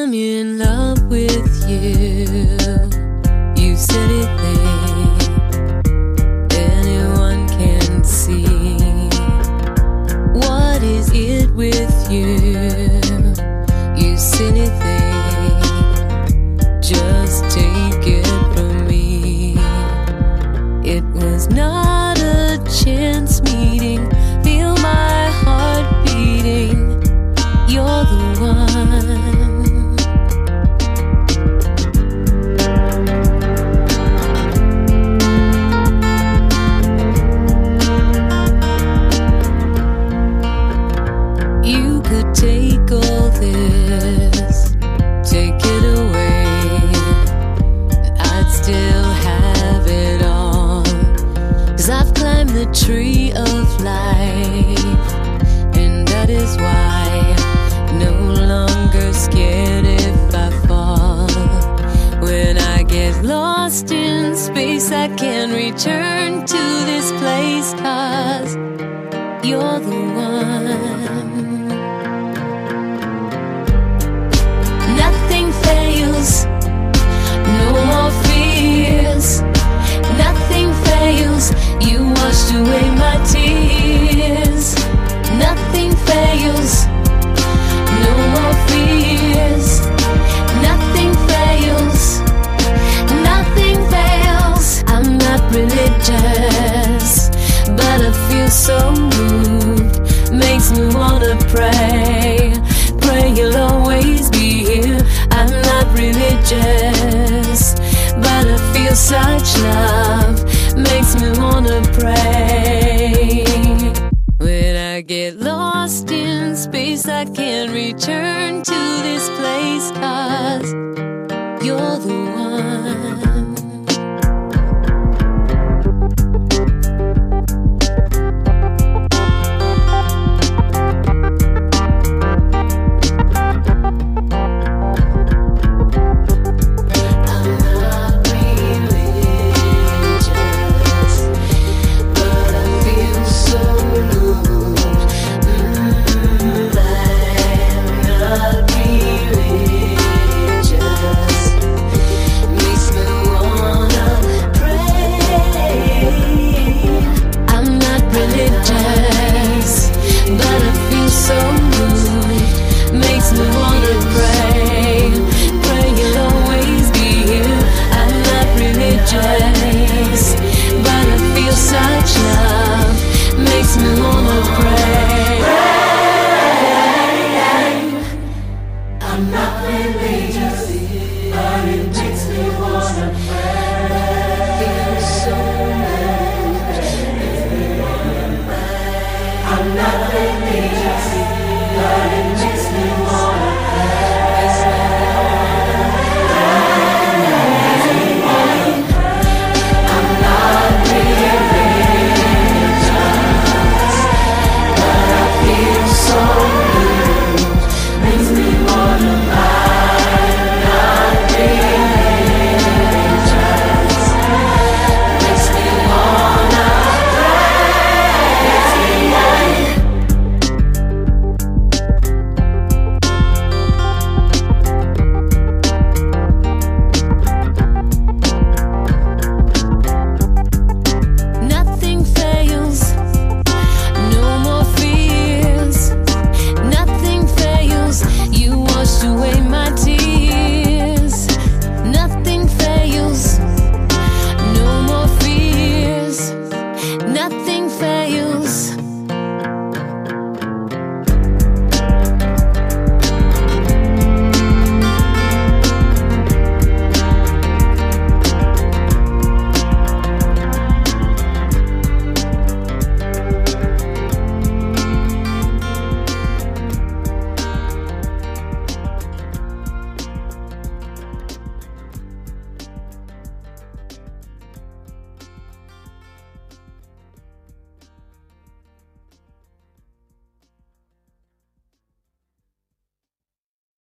I'm in love with you. You silly thing, anyone can see. What is it with you? You silly thing, just take it from me. It was not a chance meeting. Feel my heart beating. You're the one. You could take all this, take it away, and I'd still have it all. 'Cause I've climbed the tree of life, and that is why I'm no longer scared if I fall. When I get lost in space, I can return to this place, 'cause you're the one. Nothing fails, no more fears. Nothing fails, you washed away my tears. Nothing fails, no more fears. Nothing fails, nothing fails. I'm not religious, but I feel so moved. Makes me wanna pray, pray you'll always be here. I'm not religious, but I feel such love. Makes me wanna pray. When I get lost in space, I can return to this place, 'cause you're the one. But I feel such love, makes me wanna pray. I'm not religious, but it makes me wanna pray. Feel so much, makes me wanna pray. I'm not religious.